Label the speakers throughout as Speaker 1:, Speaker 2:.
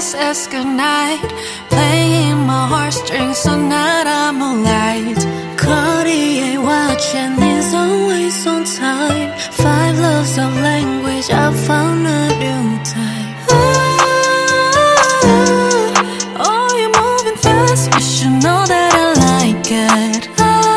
Speaker 1: says goodnight, playing my heartstrings so night I'm alright.
Speaker 2: 거리에 watch and is always on time. 5 loves of language, I found a new type.
Speaker 1: Oh, you're moving fast, you should know that I like it.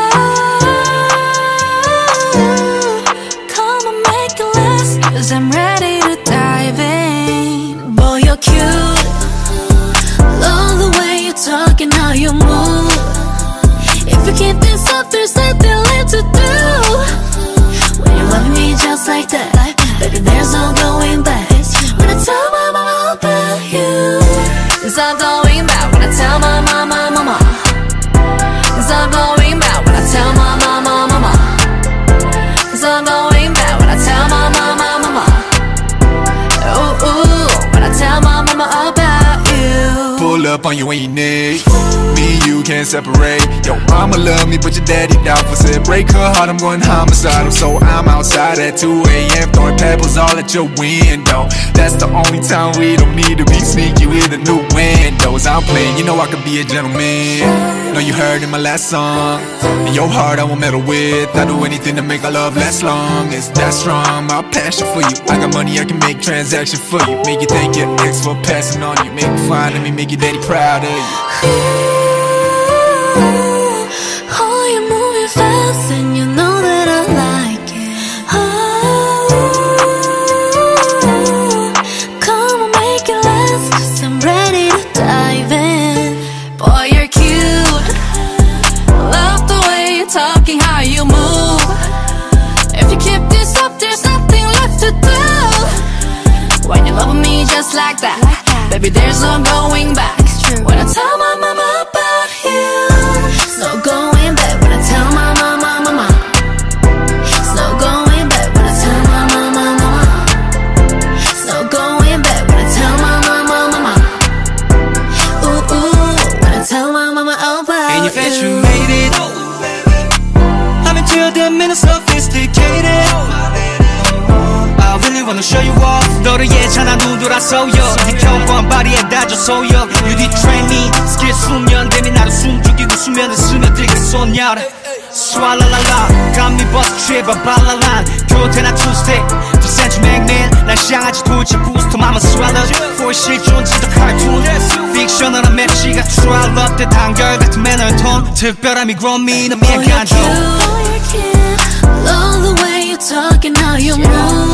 Speaker 1: Come on, make it last, 'cause I'm ready to dive in.
Speaker 2: Boy, you're cute, love the way you talk and how you move. If you keep this up, there's nothing left to do. When you love me just like that, baby, there's no going back. When I tell my mama about you,
Speaker 1: Cause I'm going back when I tell my mama. Cause I'm going back when I tell my mama. Cause I'm going back when I tell my mama. Ooh, ooh, when I tell my mama about you.
Speaker 3: Pull up on you when you need. Me and you can't separate. Yo, mama love me, but your daddy doubtful. Said break her heart, I'm going homicidal. So I'm outside at 2 a.m. throwing pebbles all at your window. That's the only time we don't need to be sneaky with the new windows. I'm playing, you know I could be a gentleman. Know you heard in my last song. In your heart I won't meddle with. I do anything to make our love last long. It's that strong, my passion for you. I got money, I can make transactions for you. Make you thank your ex for passing on you. Make you fine of me, make your daddy proud of you.
Speaker 2: oh, you're moving fast and you know that I like it. Come on, make it last, 'cause I'm ready to dive in.
Speaker 1: Boy, you're cute, love the way you're talking, how you move. If you keep this up, there's nothing left to do. When you love me just like that, baby, there's no going back. When I tell my mama about you,
Speaker 2: There's no going back when I tell my mama. There's no going back when I tell my mama. There's no going back when I tell my mama. Ooh, ooh, when I tell my mama about
Speaker 4: And you
Speaker 2: you.
Speaker 4: bet you made it. I'm into them in a sophisticated. I really wanna show you off. 너를 예찬한 눈 돌아서요. 네 경관 발이에 다져서요. You did train me. 스킬 수면됨이 나를 숨죽이고 수면에 스며들겠소냐. Swalala, got me bust trip, a balalan. 교태나 two-step, 2cm 맥맨. 날 향하지 도대체 boost, mama swallow. For 실존 지도 cartoon. fictional한 맵시가 true, I love that 한결같은 매너의 톤. 특별함이 grown me, 너 미안 간도.
Speaker 2: Oh, you're cute, love the way you talk and how you move.